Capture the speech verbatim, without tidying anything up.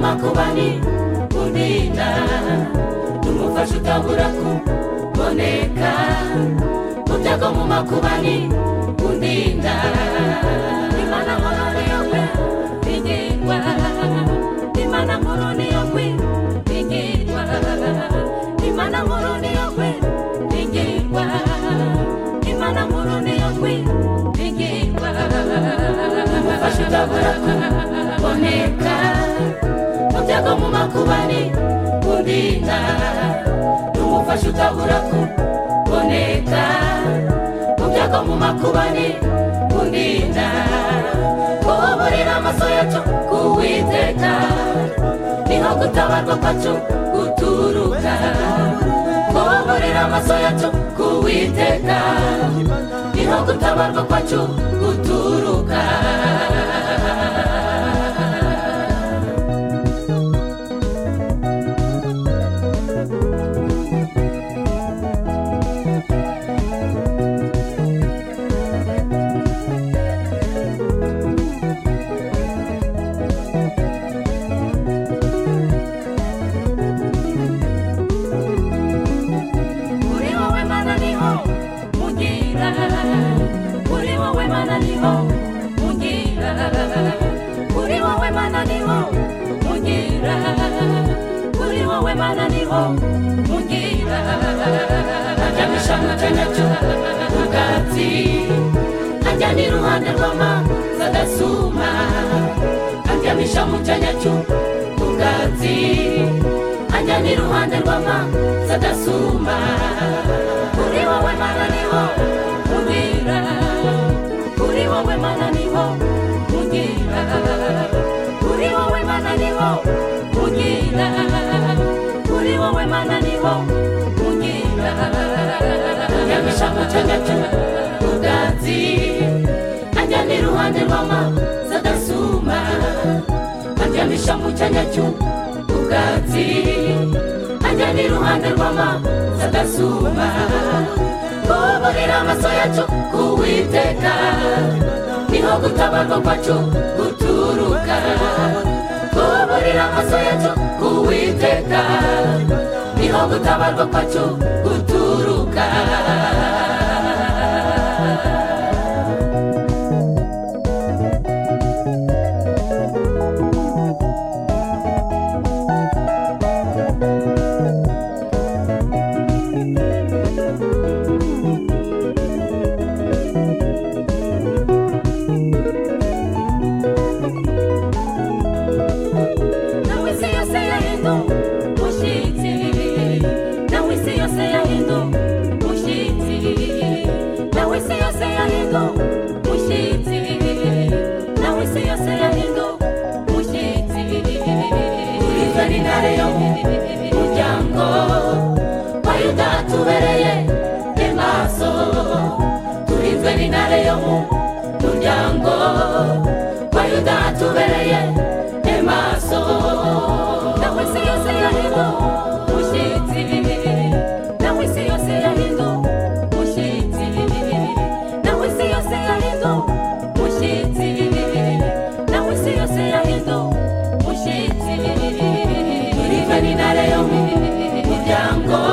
makubani undinda umufasha utabura kuboneka mu byago mu makubani undinda Imana nkuru niyo kwingirwa Imana nkuru niyo kwingirwa Imana nkuru niyo kwingirwa Imana nkuru niyo kwingirwa umufasha utabura kuboneka mu byago mu makubani undinda umufasha utabura kuboneka mu byago mu makubani undinda kuburira amaso yacu kuwiteka niho gutabarwa kwacu guturuka kuburira amaso yacu kuwiteka niho gutabarwa kwacu guturuka Ajamisha mutanya cyo ubwatsi ajyana iruhande rw'amazi adasuma ajyamisha mutanya cyo ubwatsi ajyana iruhande rw'amazi adasuma kuri wowe Mana niho ungira kuri wowe Mana niho ungira kuri wowe Mana niho ungira kuri wowe Mana niho ungira Ajamisha mutanya cyo ubwatsi ajyana iruhande rw'amazi adasuma ajyamisha mutanya cyo ubwatsi ajyana iruhande rw'amazi adasuma kuburira amaso yacu kuwiteka niho gutabarwa kwacu guturuka kuburira amaso yacu kuwiteka niho gutabarwa kwacu guturuka tubereye emaso turinzwe n'intare yo mu muryango wa Yuda tubereye emaso nawe se yose yahindu mushitsi nawe se yose yahindu mushitsi nawe se yose yahindu mushitsi nawe se yose yahindu mushitsi turinzwe n'intare yo mu muryango